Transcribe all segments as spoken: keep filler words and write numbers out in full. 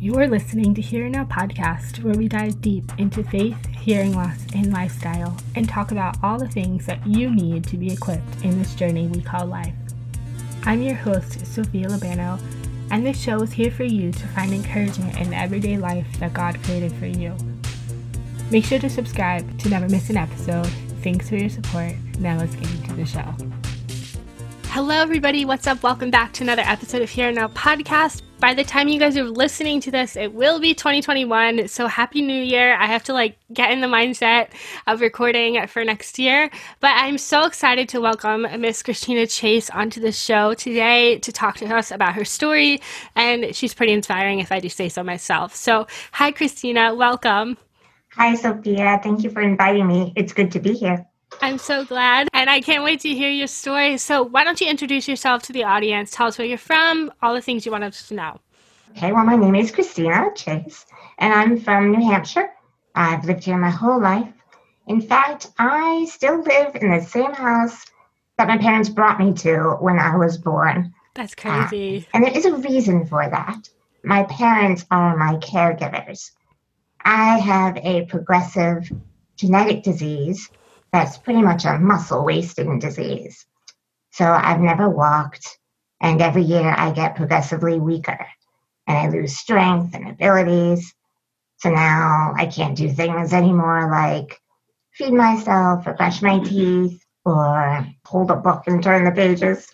You're listening to Here Now podcast, where we dive deep into faith, hearing loss, and lifestyle, and talk about all the things that you need to be equipped in this journey we call life. I'm your host, Sophia Labano, and this show is here for you to find encouragement in the everyday life that God created for you. Make sure to subscribe to never miss an episode. Thanks for your support. Now let's get into the show. Hello, everybody. What's up? Welcome back to another episode of Here Now podcast. By the time you guys are listening to this, it will be twenty twenty-one. So happy New Year. I have to like get in the mindset of recording for next year. But I'm so excited to welcome Miss Christina Chase onto the show today to talk to us about her story. And she's pretty inspiring, if I do say so myself. So hi, Christina. Welcome. Hi, Sophia. Thank you for inviting me. It's good to be here. I'm so glad, and I can't wait to hear your story. So why don't you introduce yourself to the audience? Tell us where you're from, all the things you want us to know. Okay, well, my name is Christina Chase, and I'm from New Hampshire. I've lived here my whole life. In fact, I still live in the same house that my parents brought me to when I was born. That's crazy. Uh, and there is a reason for that. My parents are my caregivers. I have a progressive genetic disease that's pretty much a muscle wasting disease. So I've never walked, and every year I get progressively weaker, and I lose strength and abilities. So now I can't do things anymore like feed myself or brush my teeth or hold a book and turn the pages.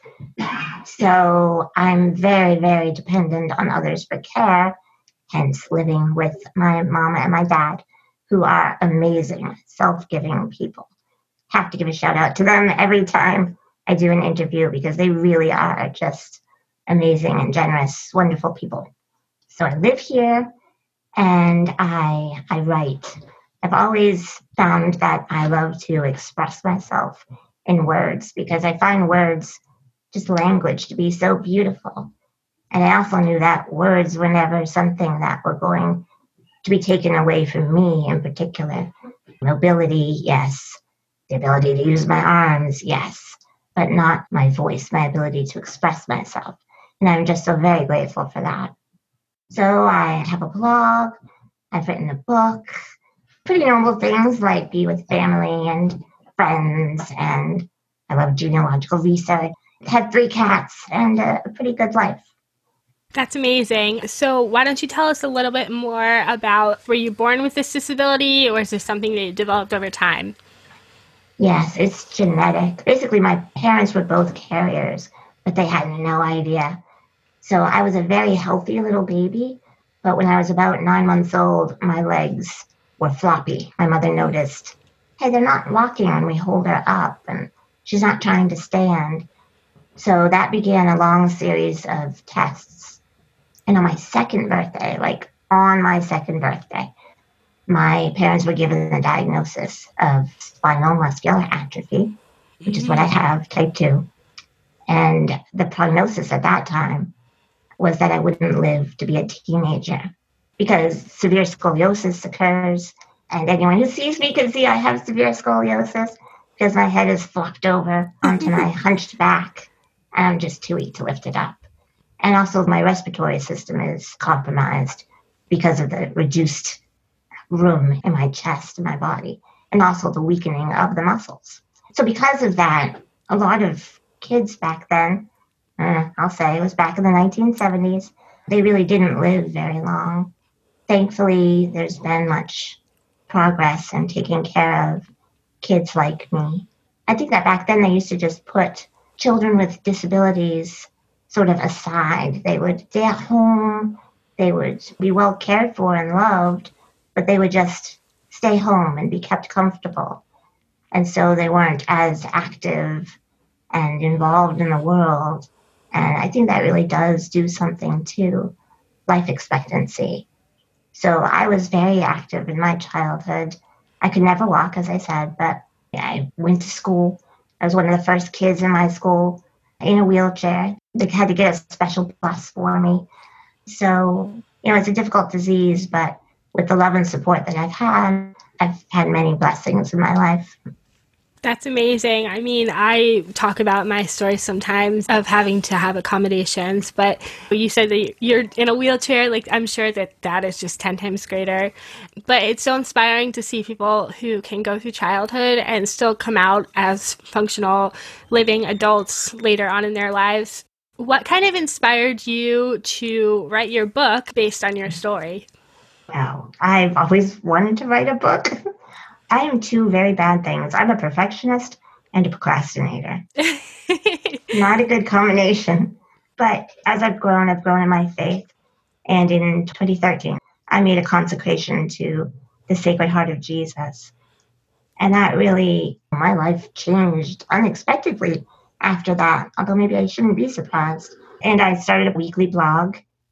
So I'm very, very dependent on others for care, hence living with my mom and my dad, who are amazing, self-giving people. Have to give a shout out to them every time I do an interview because they really are just amazing and generous, wonderful people. So I live here and I I write. I've always found that I love to express myself in words because I find words, just language, to be so beautiful. And I also knew that words were never something that were going to be taken away from me in particular. Mobility, yes. The ability to use my arms, yes, but not my voice, my ability to express myself. And I'm just so very grateful for that. So I have a blog, I've written a book, pretty normal things like be with family and friends, and I love genealogical research. I have three cats and a, a pretty good life. That's amazing. So why don't you tell us a little bit more about, were you born with this disability, or is this something that you developed over time? Yes, it's genetic. Basically, my parents were both carriers, but they had no idea. So I was a very healthy little baby, but when I was about nine months old, my legs were floppy. My mother noticed, hey, they're not walking when we hold her up, and she's not trying to stand. So that began a long series of tests. And on my second birthday, like on my second birthday, my parents were given the diagnosis of spinal muscular atrophy, which mm-hmm. is what I have, type two. And the prognosis at that time was that I wouldn't live to be a teenager because severe scoliosis occurs. And anyone who sees me can see I have severe scoliosis because my head is flopped over onto my hunched back, and I'm just too weak to lift it up. And also my respiratory system is compromised because of the reduced room in my chest and my body, and also the weakening of the muscles. So because of that, a lot of kids back then, uh, I'll say it was back in the nineteen seventies, they really didn't live very long. Thankfully, there's been much progress in taking care of kids like me. I think that back then they used to just put children with disabilities sort of aside. They would stay at home, they would be well cared for and loved, but they would just stay home and be kept comfortable. And so they weren't as active and involved in the world. And I think that really does do something to life expectancy. So I was very active in my childhood. I could never walk, as I said, but I went to school. I was one of the first kids in my school in a wheelchair. They had to get a special bus for me. So, you know, it's a difficult disease, but with the love and support that I've had, I've had many blessings in my life. That's amazing. I mean, I talk about my story sometimes of having to have accommodations, but you said that you're in a wheelchair. Like, I'm sure that that is just ten times greater. But it's so inspiring to see people who can go through childhood and still come out as functional, living adults later on in their lives. What kind of inspired you to write your book based on your story? Well, I've always wanted to write a book. I am two very bad things. I'm a perfectionist and a procrastinator. Not a good combination. But as I've grown, I've grown in my faith. And in twenty thirteen, I made a consecration to the Sacred Heart of Jesus. And that really, my life changed unexpectedly after that, although maybe I shouldn't be surprised. And I started a weekly blog,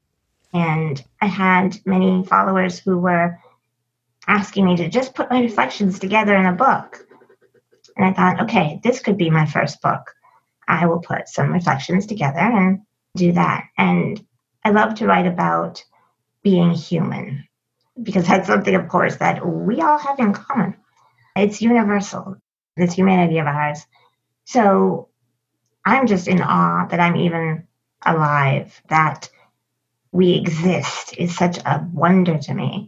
and I had many followers who were asking me to just put my reflections together in a book. And I thought, okay, this could be my first book. I will put some reflections together and do that. And I love to write about being human, because that's something, of course, that we all have in common. It's universal, this humanity of ours. So I'm just in awe that I'm even alive, that we exist is such a wonder to me.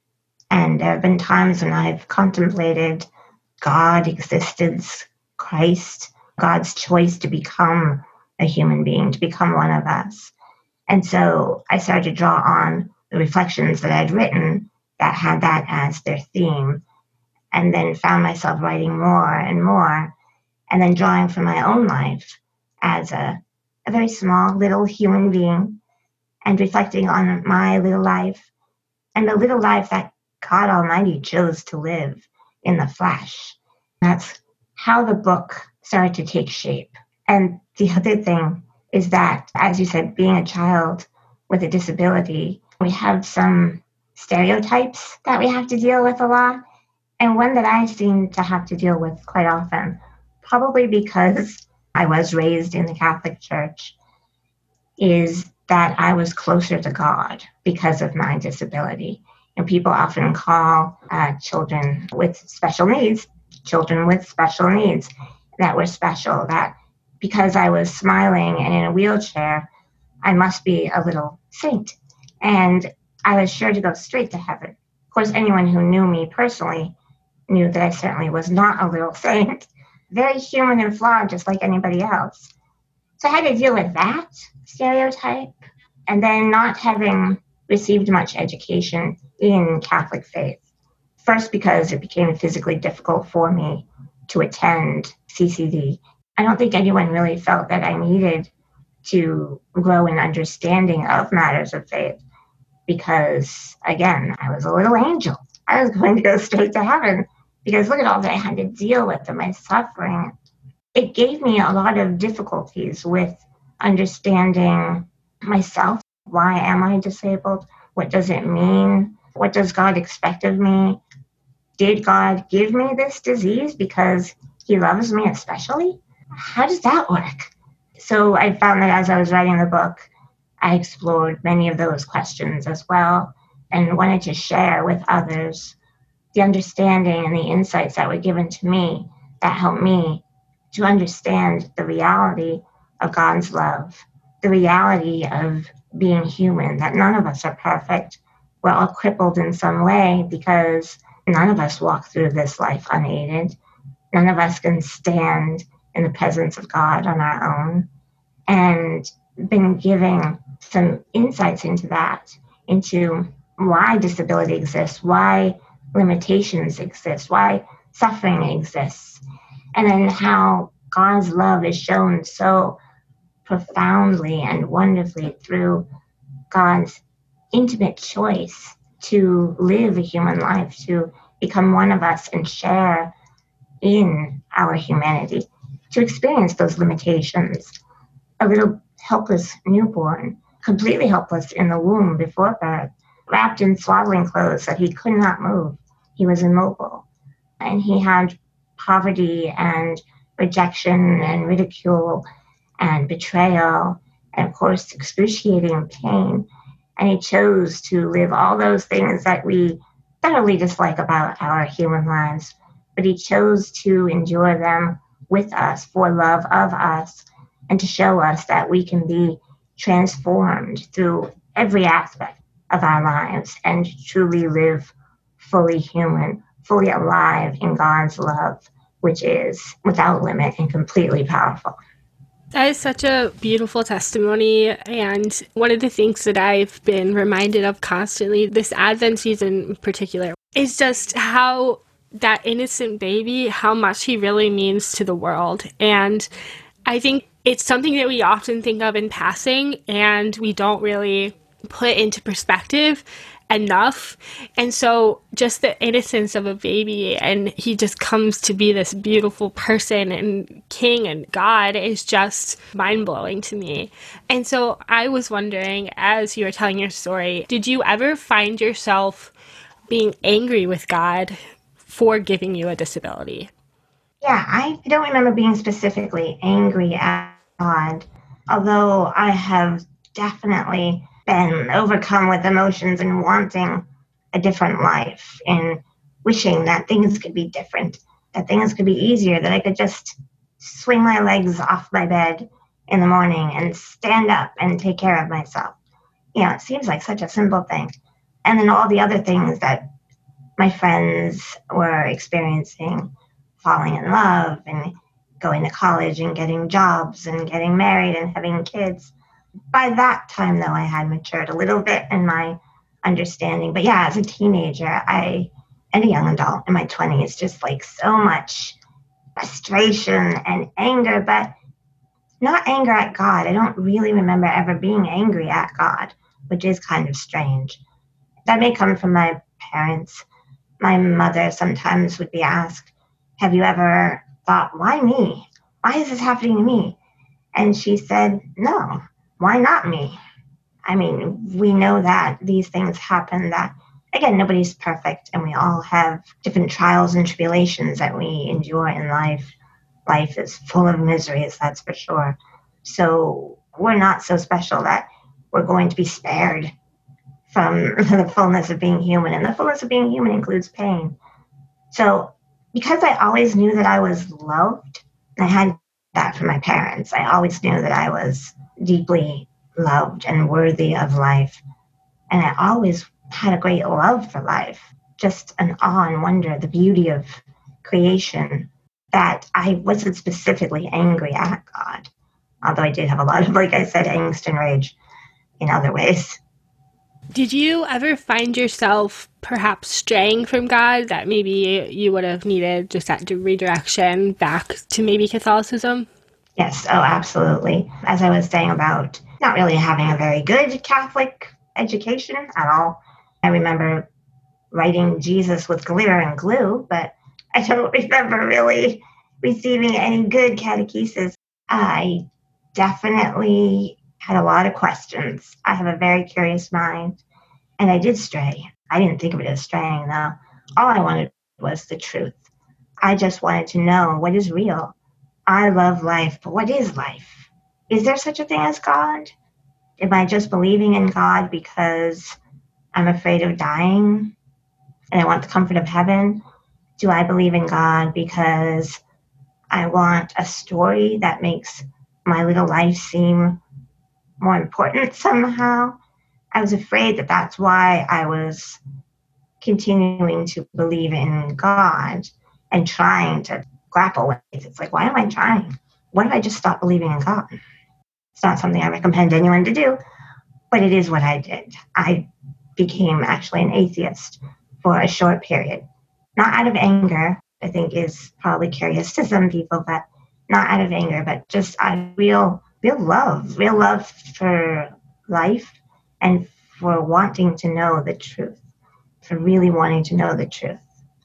And there have been times when I've contemplated God, existence, Christ, God's choice to become a human being, to become one of us. And so I started to draw on the reflections that I'd written that had that as their theme, and then found myself writing more and more, and then drawing from my own life as a, a very small little human being, and reflecting on my little life and the little life that God Almighty chose to live in the flesh. That's how the book started to take shape. And the other thing is that, as you said, being a child with a disability, we have some stereotypes that we have to deal with a lot. And one that I seem to have to deal with quite often, probably because I was raised in the Catholic Church, is that I was closer to God because of my disability. And people often call uh, children with special needs, children with special needs, that were special, that because I was smiling and in a wheelchair, I must be a little saint. And I was sure to go straight to heaven. Of course, anyone who knew me personally knew that I certainly was not a little saint, very human and flawed, just like anybody else. So I had to deal with that stereotype, and then not having received much education in Catholic faith. First, because it became physically difficult for me to attend C C D. I don't think anyone really felt that I needed to grow in understanding of matters of faith, because, again, I was a little angel. I was going to go straight to heaven, because look at all that I had to deal with and my suffering. It gave me a lot of difficulties with understanding myself. Why am I disabled? What does it mean? What does God expect of me? Did God give me this disease because he loves me especially? How does that work? So I found that as I was writing the book, I explored many of those questions as well, and wanted to share with others the understanding and the insights that were given to me that helped me to understand the reality of God's love, the reality of being human, that none of us are perfect. We're all crippled in some way, because none of us walk through this life unaided. None of us can stand in the presence of God on our own. And been giving some insights into that, into why disability exists, why limitations exist, why suffering exists, and then how God's love is shown so profoundly and wonderfully through God's intimate choice to live a human life, to become one of us and share in our humanity, to experience those limitations. A little helpless newborn, completely helpless in the womb before birth, wrapped in swaddling clothes that he could not move. He was immobile. And he had poverty and rejection and ridicule and betrayal and, of course, excruciating pain. And he chose to live all those things that we thoroughly dislike about our human lives, but he chose to endure them with us for love of us and to show us that we can be transformed through every aspect of our lives and truly live fully human, fully alive in God's love, which is without limit and completely powerful. That is such a beautiful testimony, and one of the things that I've been reminded of constantly this Advent season in particular is just how that innocent baby, how much he really means to the world. And I think it's something that we often think of in passing and we don't really put into perspective enough. And so just the innocence of a baby, and he just comes to be this beautiful person and king and God, is just mind-blowing to me. And so I was wondering, as you were telling your story, did you ever find yourself being angry with God for giving you a disability? Yeah, I don't remember being specifically angry at God, although I have definitely been overcome with emotions and wanting a different life and wishing that things could be different, that things could be easier, that I could just swing my legs off my bed in the morning and stand up and take care of myself. You know, it seems like such a simple thing. And then all the other things that my friends were experiencing, falling in love and going to college and getting jobs and getting married and having kids. By that time, though, I had matured a little bit in my understanding. But yeah, as a teenager, I, and a young adult in my twenties, just like so much frustration and anger, but not anger at God. I don't really remember ever being angry at God, which is kind of strange. That may come from my parents. My mother sometimes would be asked, have you ever thought, why me? Why is this happening to me? And she said, no, why not me? I mean, we know that these things happen, that, again, nobody's perfect, and we all have different trials and tribulations that we endure in life. Life is full of miseries, that's for sure. So we're not so special that we're going to be spared from the fullness of being human. And the fullness of being human includes pain. So because I always knew that I was loved, I had that from my parents. I always knew that I was deeply loved and worthy of life. And I always had a great love for life, just an awe and wonder, the beauty of creation, that I wasn't specifically angry at God, although I did have a lot of, like I said, angst and rage in other ways. Did you ever find yourself perhaps straying from God, that maybe you would have needed just that redirection back to maybe Catholicism? Yes, oh, absolutely. As I was saying about not really having a very good Catholic education at all, I remember writing Jesus with glitter and glue, but I don't remember really receiving any good catechesis. I definitely had a lot of questions. I have a very curious mind, and I did stray. I didn't think of it as straying, though. All I wanted was the truth. I just wanted to know what is real. I love life, but what is life? Is there such a thing as God? Am I just believing in God because I'm afraid of dying and I want the comfort of heaven? Do I believe in God because I want a story that makes my little life seem more important somehow? I was afraid that that's why I was continuing to believe in God and trying to grapple with it. It's like, why am I trying? What if I just stop believing in God? It's not something I recommend anyone to do, but it is what I did. I became actually an atheist for a short period, not out of anger, I think is probably curious to some people, but not out of anger, but just out of real, real love, real love for life and for wanting to know the truth, for really wanting to know the truth.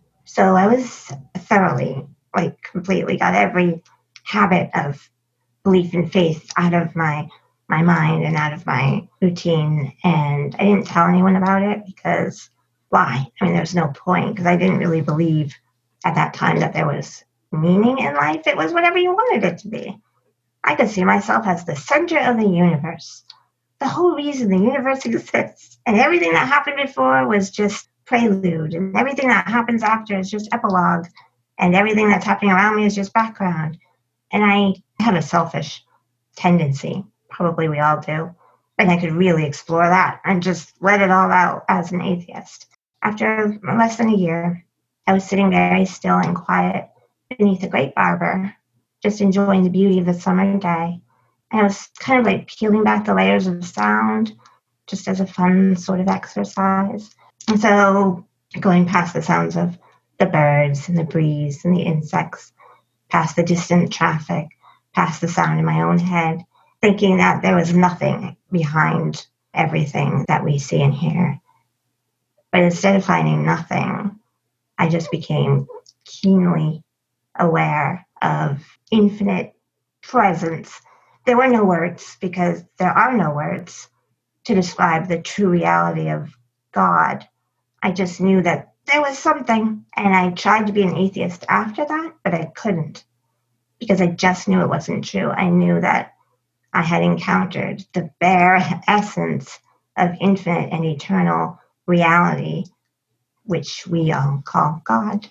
So I was thoroughly, like completely got every habit of belief and faith out of my my mind and out of my routine. And I didn't tell anyone about it because why? I mean, there's no point, because I didn't really believe at that time that there was meaning in life. It was whatever you wanted it to be. I could see myself as the center of the universe, the whole reason the universe exists. And everything that happened before was just prelude, and everything that happens after is just epilogue. and everything that's happening around me is just background. And I have a selfish tendency, probably we all do, and I could really explore that and just let it all out as an atheist. After less than a year, I was sitting very still and quiet beneath a great arbor, just enjoying the beauty of the summer day. And I was kind of like peeling back the layers of sound, just as a fun sort of exercise. And so going past the sounds of the birds and the breeze and the insects, past the distant traffic, past the sound in my own head, thinking that there was nothing behind everything that we see and hear. But instead of finding nothing, I just became keenly aware of infinite presence. There were no words, because there are no words to describe the true reality of God. I just knew that there was something, and I tried to be an atheist after that, but I couldn't, because I just knew it wasn't true. I knew that I had encountered the bare essence of infinite and eternal reality, which we all call God.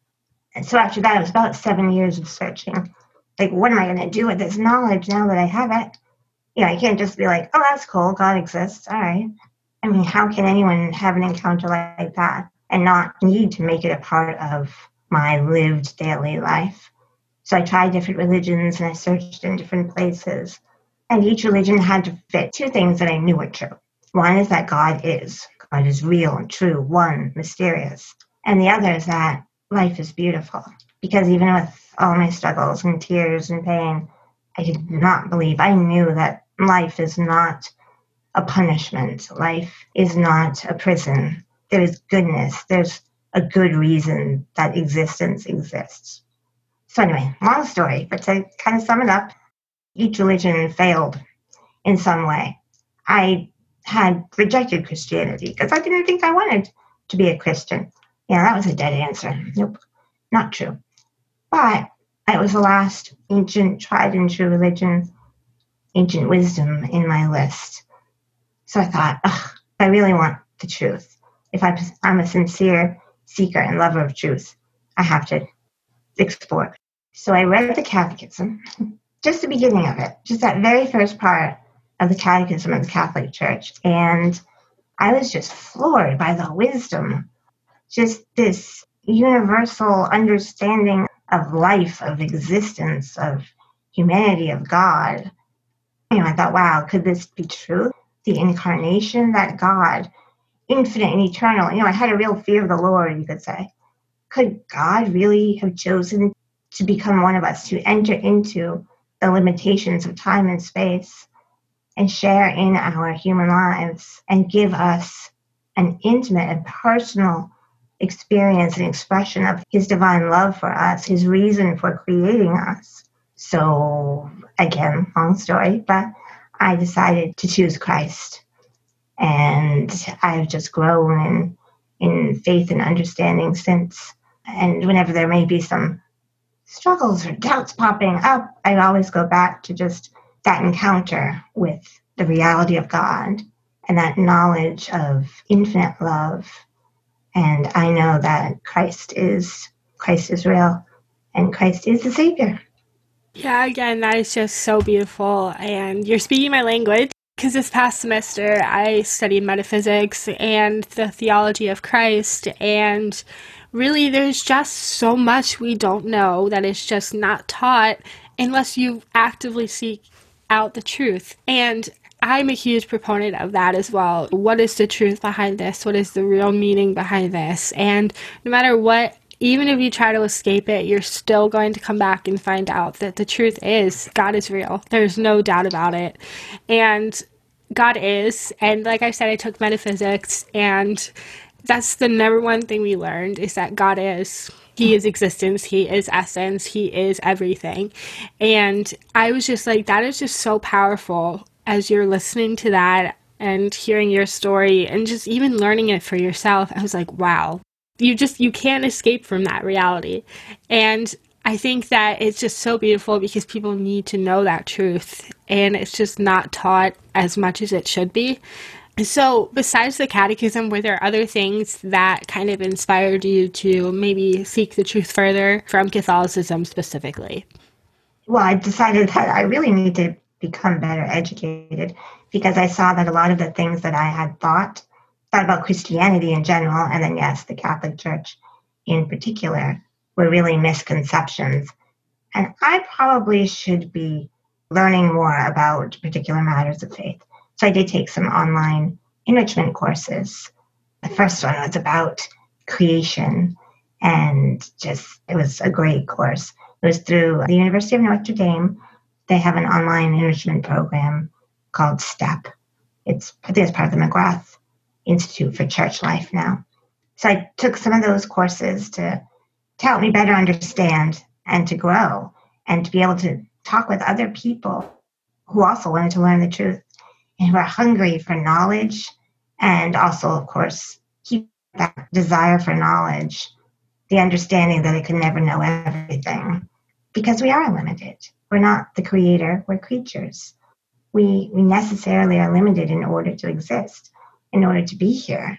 And so after that, it was about seven years of searching. Like, what am I going to do with this knowledge now that I have it? You know, I can't just be like, oh, that's cool, God exists, all right. I mean, how can anyone have an encounter like that and not need to make it a part of my lived daily life? So I tried different religions and I searched in different places. And each religion had to fit two things that I knew were true. One is that God is. God is real and true, one, mysterious. And the other is that life is beautiful. Because even with all my struggles and tears and pain, I did not believe. I knew that life is not a punishment. Life is not a prison. There is goodness. There's a good reason that existence exists. So anyway, long story, but to kind of sum it up, each religion failed in some way. I had rejected Christianity because I didn't think I wanted to be a Christian. Yeah, that was a dead answer. Nope, not true. But it was the last ancient, tried and true religion, ancient wisdom in my list. So I thought, ugh, I really want the truth. If I, I'm a sincere seeker and lover of truth, I have to explore. So I read the Catechism, just the beginning of it, just that very first part of the Catechism of the Catholic Church. And I was just floored by the wisdom, just this universal understanding of life, of existence, of humanity, of God. You know, I thought, wow, could this be true? The incarnation, that God, infinite and eternal. You know, I had a real fear of the Lord, you could say. Could God really have chosen to become one of us, to enter into the limitations of time and space and share in our human lives and give us an intimate and personal experience and expression of his divine love for us, his reason for creating us? So, again, long story, but I decided to choose Christ. And I've just grown in, in faith and understanding since. And whenever there may be some struggles or doubts popping up, I always go back to just that encounter with the reality of God and that knowledge of infinite love. And I know that Christ is Christ is real and Christ is the Savior. Yeah, again, that is just so beautiful. And you're speaking my language, because this past semester I studied metaphysics and the theology of Christ. And really, there's just so much we don't know that is just not taught unless you actively seek out the truth. And I'm a huge proponent of that as well. What is the truth behind this? What is the real meaning behind this? And no matter what, even if you try to escape it, you're still going to come back and find out that the truth is God is real. There's no doubt about it. And God is. And like I said, I took metaphysics, and that's the number one thing we learned, is that God is. He is existence. He is essence. He is everything. And I was just like, that is just so powerful as you're listening to that and hearing your story and just even learning it for yourself. I was like, wow, you just, you can't escape from that reality. And I think that it's just so beautiful because people need to know that truth, and it's just not taught as much as it should be. So besides the catechism, were there other things that kind of inspired you to maybe seek the truth further from Catholicism specifically? Well, I decided that I really need to become better educated because I saw that a lot of the things that I had thought, thought about Christianity in general, and then, yes, the Catholic Church in particular, were really misconceptions. And I probably should be learning more about particular matters of faith. So I did take some online enrichment courses. The first one was about creation, and just, it was a great course. It was through the University of Notre Dame. They have an online enrichment program called STEP. It's, I think it's part of the McGrath Institute for Church Life now. So I took some of those courses to, to help me better understand and to grow and to be able to talk with other people who also wanted to learn the truth and who are hungry for knowledge, and also, of course, keep that desire for knowledge, the understanding that I could never know everything, because we are limited. We're not the creator, we're creatures. We, we necessarily are limited in order to exist, in order to be here.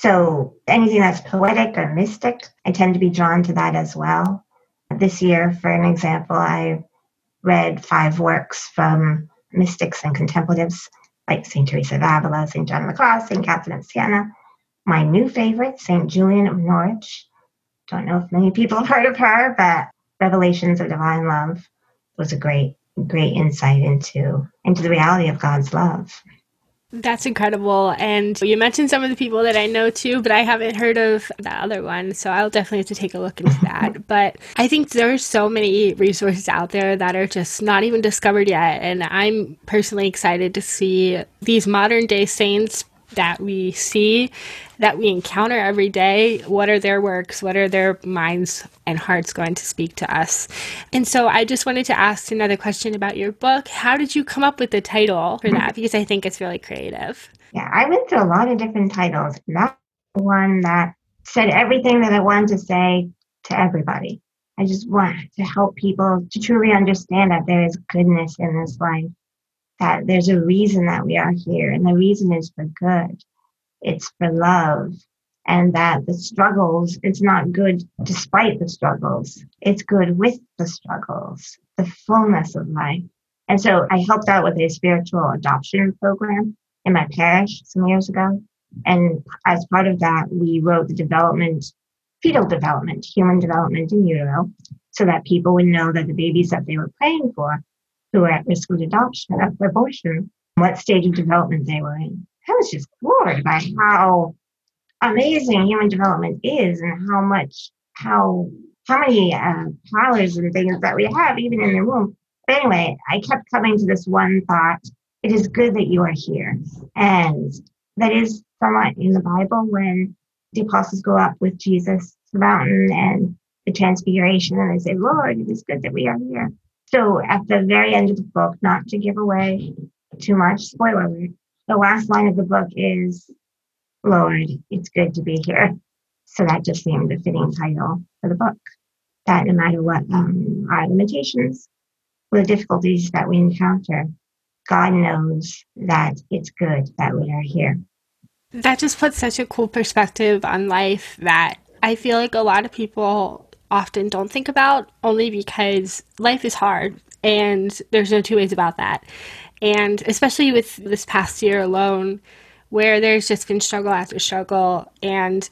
So anything that's poetic or mystic, I tend to be drawn to that as well. This year, for an example, I read five works from mystics and contemplatives like Saint Teresa of Avila, Saint John of the Cross, Saint Catherine of Siena. My new favorite, Saint Julian of Norwich. Don't know if many people have heard of her, but Revelations of Divine Love was a great, great insight into, into the reality of God's love. That's incredible. And you mentioned some of the people that I know too, but I haven't heard of the other one. So I'll definitely have to take a look into that. But I think there's so many resources out there that are just not even discovered yet. And I'm personally excited to see these modern day saints that we see, that we encounter every day. What are their works? What are their minds and hearts going to speak to us? And so I just wanted to ask another question about your book. How did you come up with the title for that? Because I think it's really creative. Yeah, I went through a lot of different titles. That's the one that said everything that I wanted to say to everybody. I just want to help people to truly understand that there is goodness in this life, that there's a reason that we are here, and the reason is for good. It's for love, and that the struggles, it's not good despite the struggles. It's good with the struggles, the fullness of life. And so I helped out with a spiritual adoption program in my parish some years ago. And as part of that, we wrote the development, fetal development, human development in utero, so that people would know that the babies that they were praying for, who were at risk of adoption, of abortion, what stage of development they were in. I was just floored by how amazing human development is, and how much, how how many uh, powers and things that we have even in the womb. But anyway, I kept coming to this one thought: it is good that you are here, and that is somewhat in the Bible when the apostles go up with Jesus to the mountain and the transfiguration, and they say, "Lord, it is good that we are here." So at the very end of the book, not to give away too much, spoiler alert, the last line of the book is, "Lord, it's good to be here." So that just seemed a fitting title for the book. That no matter what um, our limitations, or the difficulties that we encounter, God knows that it's good that we are here. That just puts such a cool perspective on life that I feel like a lot of people often don't think about, only because life is hard and there's no two ways about that. And especially with this past year alone, where there's just been struggle after struggle, and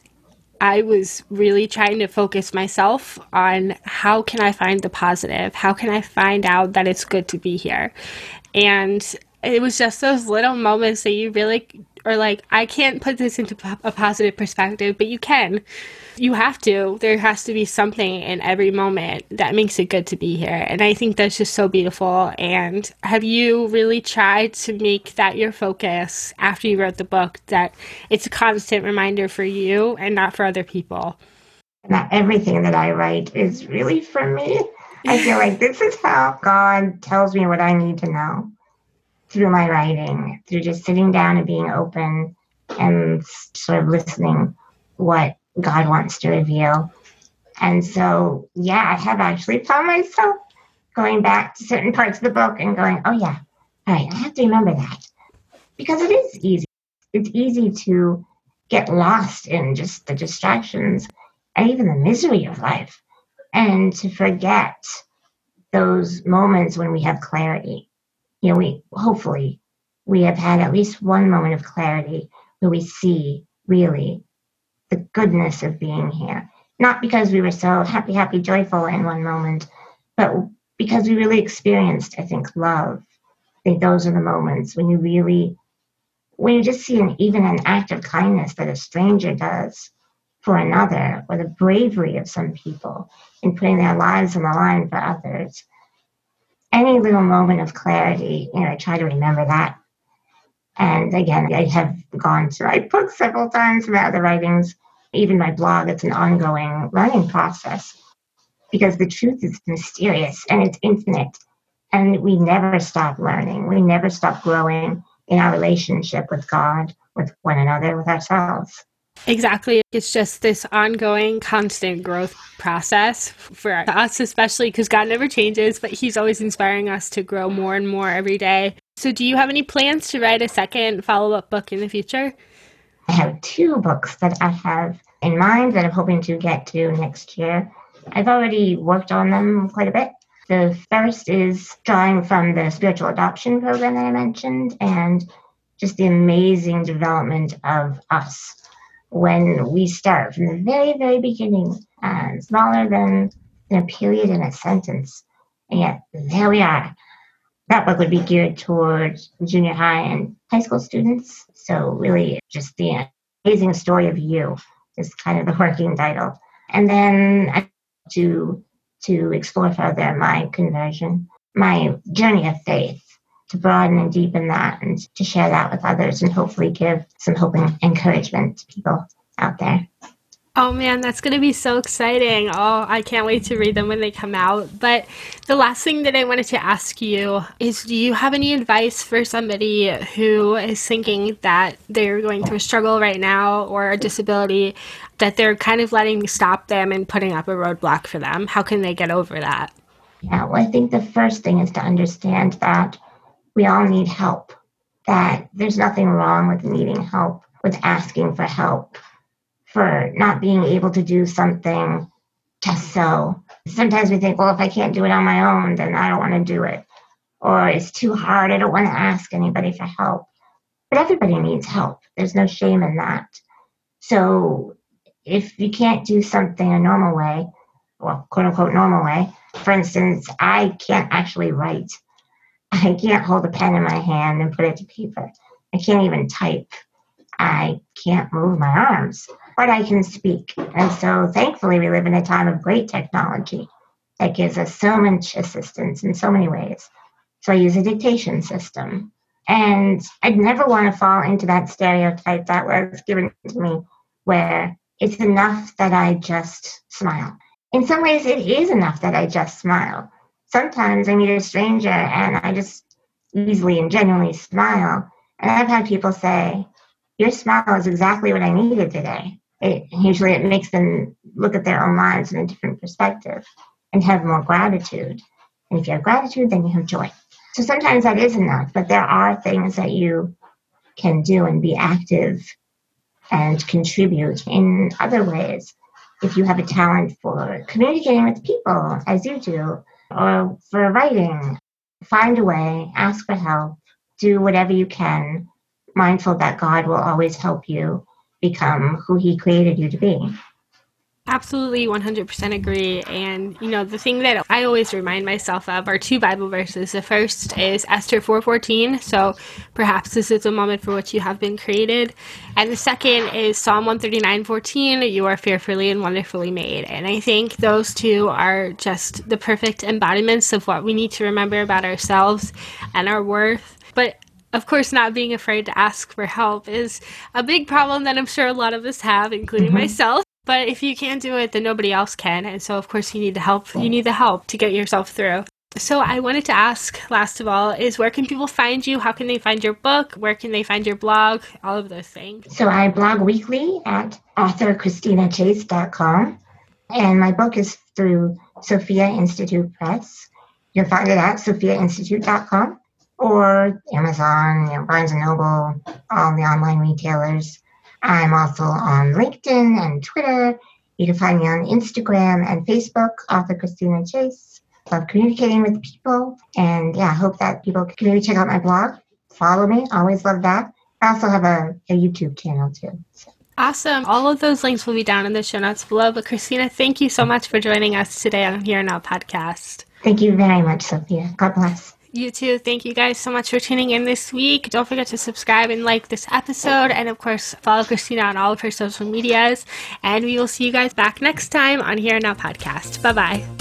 I was really trying to focus myself on how can I find the positive? How can I find out that it's good to be here? And it was just those little moments that you really are like, I can't put this into a positive perspective, but you can. You have to. There has to be something in every moment that makes it good to be here. And I think that's just so beautiful. And have you really tried to make that your focus after you wrote the book, that it's a constant reminder for you and not for other people? Not everything that I write is really for me. I feel like this is how God tells me what I need to know through my writing, through just sitting down and being open and sort of listening what God wants to reveal. And so, yeah, I have actually found myself going back to certain parts of the book and going, oh, yeah, all right, I have to remember that. Because it is easy. it's easy to get lost in just the distractions and even the misery of life, and to forget those moments when we have clarity. You know, we hopefully we have had at least one moment of clarity where we see really the goodness of being here. Not because we were so happy, happy, joyful in one moment, but because we really experienced, I think, love. I think those are the moments when you really, when you just see an, even an act of kindness that a stranger does for another, or the bravery of some people in putting their lives on the line for others. Any little moment of clarity, you know, I try to remember that. And again, I have gone to write books several times about the writings, even my blog. It's an ongoing learning process because the truth is mysterious and it's infinite. And we never stop learning. We never stop growing in our relationship with God, with one another, with ourselves. Exactly. It's just this ongoing, constant growth process for us, especially because God never changes, but he's always inspiring us to grow more and more every day. So do you have any plans to write a second follow-up book in the future? I have two books that I have in mind that I'm hoping to get to next year. I've already worked on them quite a bit. The first is drawing from the spiritual adoption program that I mentioned and just the amazing development of us when we start from the very, very beginning, uh, smaller than, than a period in a sentence. And yet, there we are. That book would be geared towards junior high and high school students. So really just the amazing story of you is kind of the working title. And then I to to explore further my conversion, my journey of faith, to broaden and deepen that and to share that with others and hopefully give some hope and encouragement to people out there. Oh man, that's going to be so exciting. Oh, I can't wait to read them when they come out. But the last thing that I wanted to ask you is, do you have any advice for somebody who is thinking that they're going through a struggle right now or a disability that they're kind of letting stop them and putting up a roadblock for them? How can they get over that? Yeah, well, I think the first thing is to understand that we all need help, that there's nothing wrong with needing help, with asking for help, for not being able to do something just so. Sometimes we think, well, if I can't do it on my own, then I don't want to do it. Or it's too hard, I don't want to ask anybody for help. But everybody needs help. There's no shame in that. So if you can't do something a normal way, well, quote unquote normal way, for instance, I can't actually write. I can't hold a pen in my hand and put it to paper. I can't even type. I can't move my arms, but I can speak. And so thankfully we live in a time of great technology that gives us so much assistance in so many ways. So I use a dictation system. And I'd never want to fall into that stereotype that was given to me where it's enough that I just smile. In some ways, it is enough that I just smile. Sometimes I meet a stranger and I just easily and genuinely smile. And I've had people say, your smile is exactly what I needed today. It, usually it makes them look at their own lives in a different perspective and have more gratitude. And if you have gratitude, then you have joy. So sometimes that is enough, but there are things that you can do and be active and contribute in other ways. If you have a talent for communicating with people, as you do, or for writing, find a way, ask for help, do whatever you can, mindful that God will always help you become who he created you to be. Absolutely, one hundred percent agree. And, you know, the thing that I always remind myself of are two Bible verses. The first is Esther four fourteen, so perhaps this is a moment for which you have been created. And the second is Psalm one thirty-nine fourteen, you are fearfully and wonderfully made. And I think those two are just the perfect embodiments of what we need to remember about ourselves and our worth. But of course, not being afraid to ask for help is a big problem that I'm sure a lot of us have, including mm-hmm. myself. But if you can't do it, then nobody else can. And so, of course, you need the help. You need the help to get yourself through. So I wanted to ask, last of all, is where can people find you? How can they find your book? Where can they find your blog? All of those things. So I blog weekly at author christina chase dot com. And my book is through Sophia Institute Press. You'll find it at sophia institute dot com. or Amazon, you know, Barnes and Noble, all the online retailers. I'm also on LinkedIn and Twitter. You can find me on Instagram and Facebook, author Christina Chase. Love communicating with people. And yeah, I hope that people can maybe check out my blog. Follow me. Always love that. I also have a, a YouTube channel too. So. Awesome. All of those links will be down in the show notes below. But Christina, thank you so much for joining us today on Here Now podcast. Thank you very much, Sophia. God bless. You too. Thank you guys so much for tuning in this week. Don't forget to subscribe and like this episode. And of course, follow Christina on all of her social medias. And we will see you guys back next time on Here Now podcast. Bye-bye.